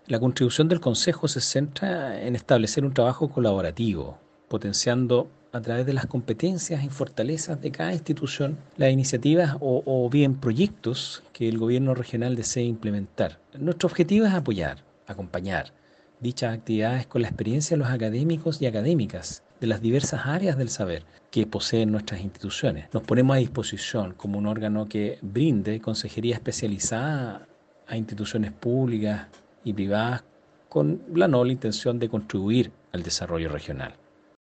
La contribución del Consejo se centra en establecer un trabajo colaborativo, potenciando a través de las competencias y fortalezas de cada institución las iniciativas o bien proyectos que el gobierno regional desee implementar. Nuestro objetivo es apoyar, acompañar dichas actividades con la experiencia de los académicos y académicas de las diversas áreas del saber que poseen nuestras instituciones. Nos ponemos a disposición como un órgano que brinde consejería especializada a instituciones públicas y privadas con la noble intención de contribuir al desarrollo regional.